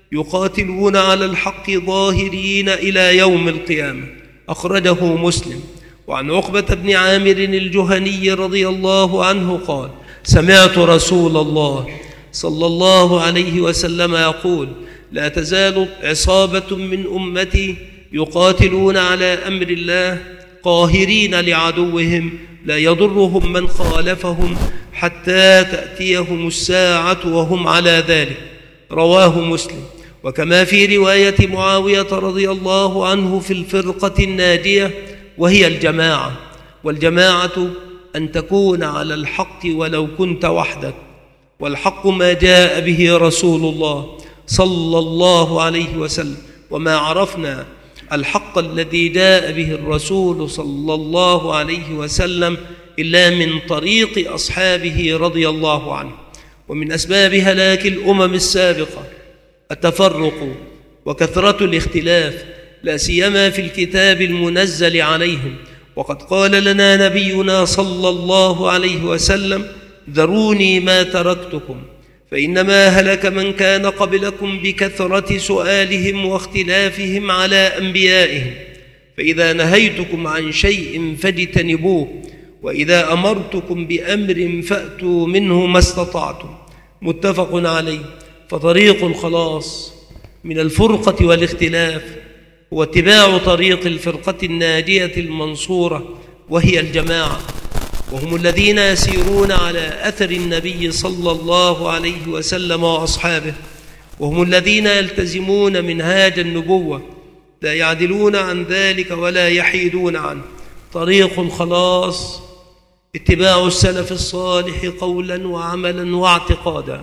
يقاتلون على الحق ظاهرين إلى يوم القيامة. أخرجه مسلم. وعن عقبة بن عامر الجهني رضي الله عنه قال: سمعت رسول الله صلى الله عليه وسلم يقول: لا تزال عصابة من أمتي يقاتلون على أمر الله قاهرين لعدوهم لا يضرهم من خالفهم حتى تأتيهم الساعة وهم على ذلك. رواه مسلم. وكما في رواية معاوية رضي الله عنه في الفرقة الناجية وهي الجماعة، والجماعة أن تكون على الحق ولو كنت وحدك، والحق ما جاء به رسول الله صلى الله عليه وسلم. وما عرفنا الحق الذي جاء به الرسول صلى الله عليه وسلم إلا من طريق أصحابه رضي الله عنه. ومن أسباب هلاك الأمم السابقة التفرق وكثرة الاختلاف، لا سيما في الكتاب المنزل عليهم. وقد قال لنا نبينا صلى الله عليه وسلم: ذروني ما تركتكم فإنما هلك من كان قبلكم بكثرة سؤالهم واختلافهم على أنبيائهم، فإذا نهيتكم عن شيء فاجتنبوه، وإذا أمرتكم بأمر فأتوا منه ما استطعتم. متفق عليه. فطريق الخلاص من الفرقة والاختلاف هو اتباع طريق الفرقة الناجية المنصورة وهي الجماعة، وهم الذين يسيرون على أثر النبي صلى الله عليه وسلم وأصحابه، وهم الذين يلتزمون منهاج النبوة لا يعدلون عن ذلك ولا يحيدون عنه. طريق الخلاص اتباع السلف الصالح قولا وعملا واعتقادا،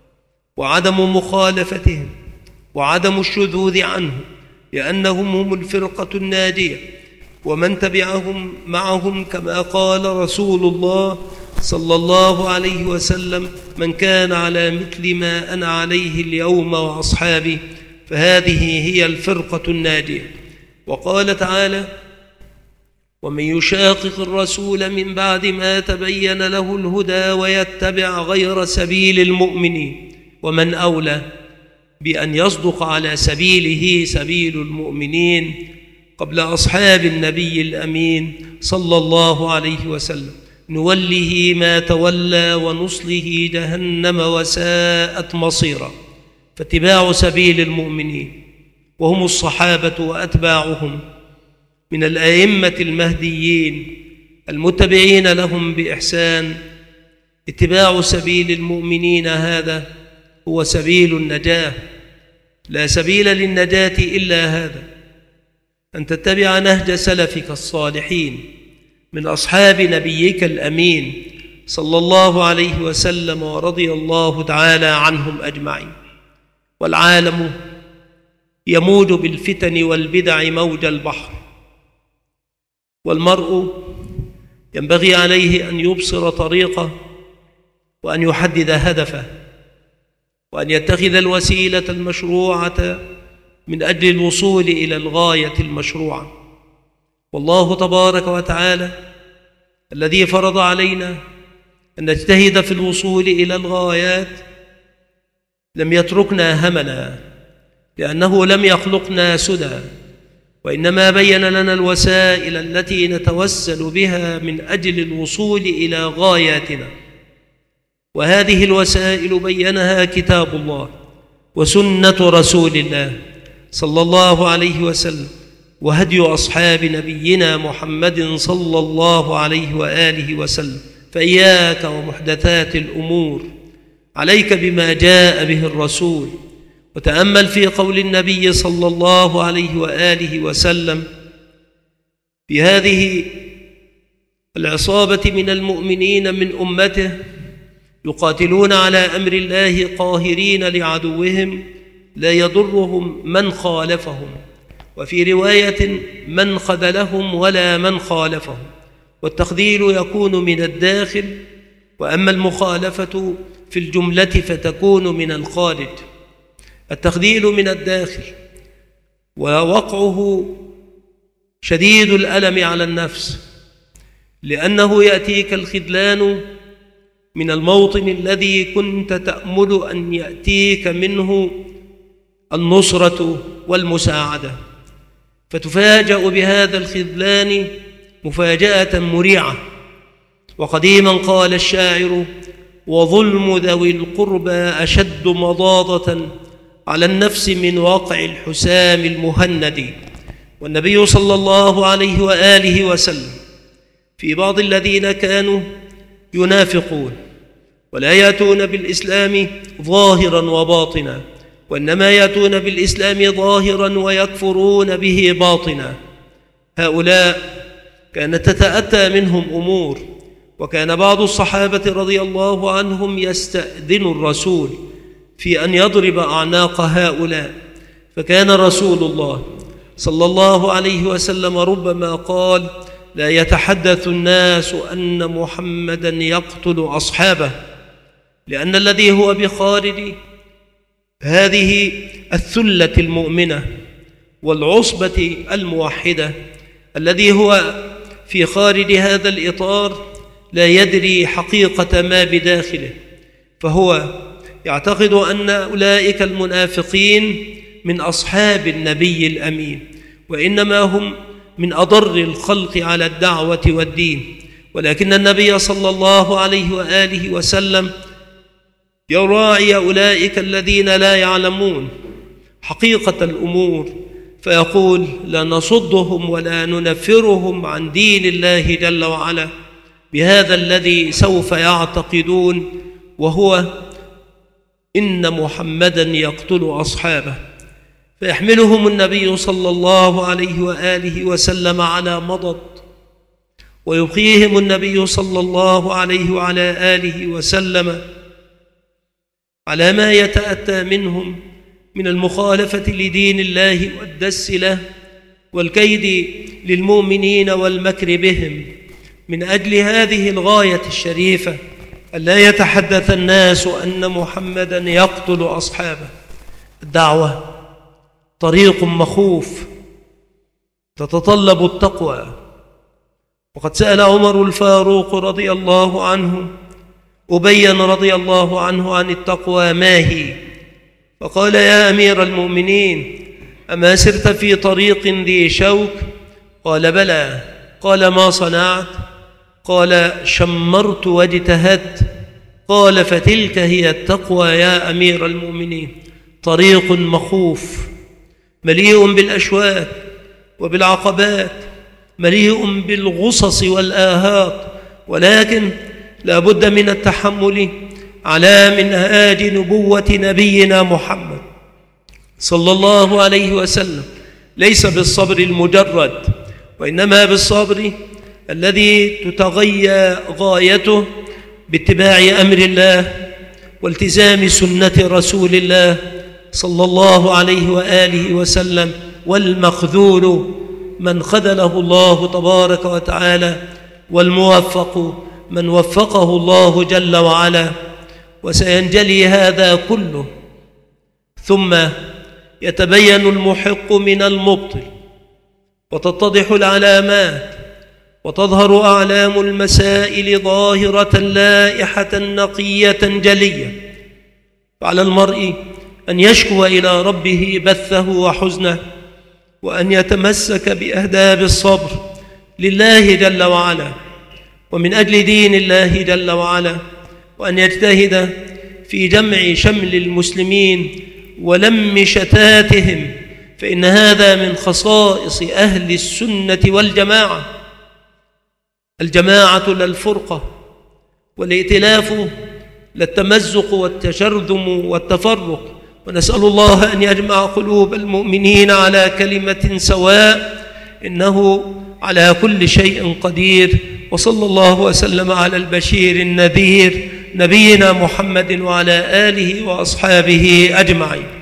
وعدم مخالفتهم وعدم الشذوذ عنه، لأنهم هم الفرقة الناجية، ومن تبعهم معهم كما قال رسول الله صلى الله عليه وسلم: من كان على مثل ما أنا عليه اليوم وأصحابي فهذه هي الفرقة الناجية. وقال تعالى: ومن يشاقق الرسول من بعد ما تبين له الهدى ويتبع غير سبيل المؤمنين. ومن أولى بأن يصدق على سبيله سبيل المؤمنين قبل أصحاب النبي الأمين صلى الله عليه وسلم؟ نوله ما تولى ونصله جهنم وساءت مصيرا. فاتباع سبيل المؤمنين وهم الصحابة وأتباعهم من الأئمة المهديين المتبعين لهم بإحسان، اتباع سبيل المؤمنين هذا هو سبيل النجاة، لا سبيل للنجاة إلا هذا، أن تتبع نهج سلفك الصالحين من أصحاب نبيك الأمين صلى الله عليه وسلم ورضي الله تعالى عنهم أجمعين. والعالم يموج بالفتن والبدع موج البحر، والمرء ينبغي عليه أن يبصر طريقه وأن يحدد هدفه وأن يتخذ الوسيلة المشروعة من أجل الوصول إلى الغاية المشروعة. والله تبارك وتعالى الذي فرض علينا أن نجتهد في الوصول إلى الغايات لم يتركنا هملا، لأنه لم يخلقنا سدى، وإنما بين لنا الوسائل التي نتوسل بها من أجل الوصول إلى غاياتنا. وهذه الوسائل بينها كتاب الله وسنة رسول الله صلى الله عليه وسلم وهدي أصحاب نبينا محمد صلى الله عليه وآله وسلم. فإياك ومحدثات الأمور، عليك بما جاء به الرسول، وتأمل في قول النبي صلى الله عليه وآله وسلم في هذه العصابة من المؤمنين من أمته يقاتلون على أمر الله قاهرين لعدوهم لا يضرهم من خالفهم، وفي رواية من خذلهم ولا من خالفهم. والتخذيل يكون من الداخل، وأما المخالفة في الجملة فتكون من الخارج. التخذيل من الداخل ووقعه شديد الألم على النفس، لأنه يأتيك الخذلان من الموطن الذي كنت تأمل أن يأتيك منه النصرة والمساعدة، فتفاجأ بهذا الخذلان مفاجأة مريعة. وقديما قال الشاعر: وظلم ذوي القربى أشد مضاضة على النفس من وقع الحسام المهند. والنبي صلى الله عليه وآله وسلم في بعض الذين كانوا ينافقون ولا يأتون بالإسلام ظاهرا وباطنا، وإنما يأتون بالإسلام ظاهرا ويكفرون به باطنا، هؤلاء كانت تتأتى منهم أمور. وكان بعض الصحابة رضي الله عنهم يستأذن الرسول في أن يضرب أعناق هؤلاء، فكان رسول الله صلى الله عليه وسلم ربما قال: لا يتحدث الناس أن محمدا يقتل أصحابه، لأن الذي هو بخارج هذه الثلة المؤمنة والعصبة الموحدة، الذي هو في خارج هذا الإطار لا يدري حقيقة ما بداخله، فهو يعتقد أن أولئك المنافقين من أصحاب النبي الأمين، وإنما هم من أضر الخلق على الدعوة والدين. ولكن النبي صلى الله عليه وآله وسلم يراعي أولئك الذين لا يعلمون حقيقة الأمور، فيقول: لا نصدهم ولا ننفرهم عن دين الله جل وعلا بهذا الذي سوف يعتقدون، وهو إن محمدا يقتل أصحابه. فيحملهم النبي صلى الله عليه وآله وسلم على مضض، ويبقيهم النبي صلى الله عليه وعلى آله وسلم على ما يتأتى منهم من المخالفة لدين الله والدس له والكيد للمؤمنين والمكر بهم، من أجل هذه الغاية الشريفة ألا يتحدث الناس أن محمدا يقتل أصحابه. الدعوة طريق مخوف تتطلب التقوى، وقد سأل عمر الفاروق رضي الله عنه أبي رضي الله عنه عن التقوى ما هي، فقال: يا أمير المؤمنين، أما سرت في طريق ذي شوك؟ قال: بلى. قال: ما صنعت؟ قال: شمرت واجتهدت. قال: فتلك هي التقوى يا أمير المؤمنين، طريق مخوف مليء بالأشواك وبالعقبات، مليء بالغصص والآهات، ولكن لا بد من التحمل على منهاج نبوة نبينا محمد صلى الله عليه وسلم ليس بالصبر المجرد، وإنما بالصبر الذي تتغيى غايته باتباع أمر الله والتزام سنة رسول الله صلى الله عليه وآله وسلم. والمخذول من خذله الله تبارك وتعالى، والموفق من وفقه الله جل وعلا. وسينجلي هذا كله، ثم يتبين المحق من المبطل، وتتضح العلامات، وتظهر أعلام المسائل ظاهرة لائحة نقية جلية. فعلى المرء أن يشكو إلى ربه بثه وحزنه، وأن يتمسك بأهداب الصبر لله جل وعلا ومن أجل دين الله جل وعلا، وأن يجتهد في جمع شمل المسلمين ولم شتاتهم، فإن هذا من خصائص أهل السنة والجماعة. الجماعة لا الفرقة، والائتلاف لا التمزق والتشرذم والتفرق. ونسأل الله أن يجمع قلوب المؤمنين على كلمة سواء، إنه على كل شيء قدير. وصلى الله وسلم على البشير النذير نبينا محمد وعلى آله وأصحابه أجمعين.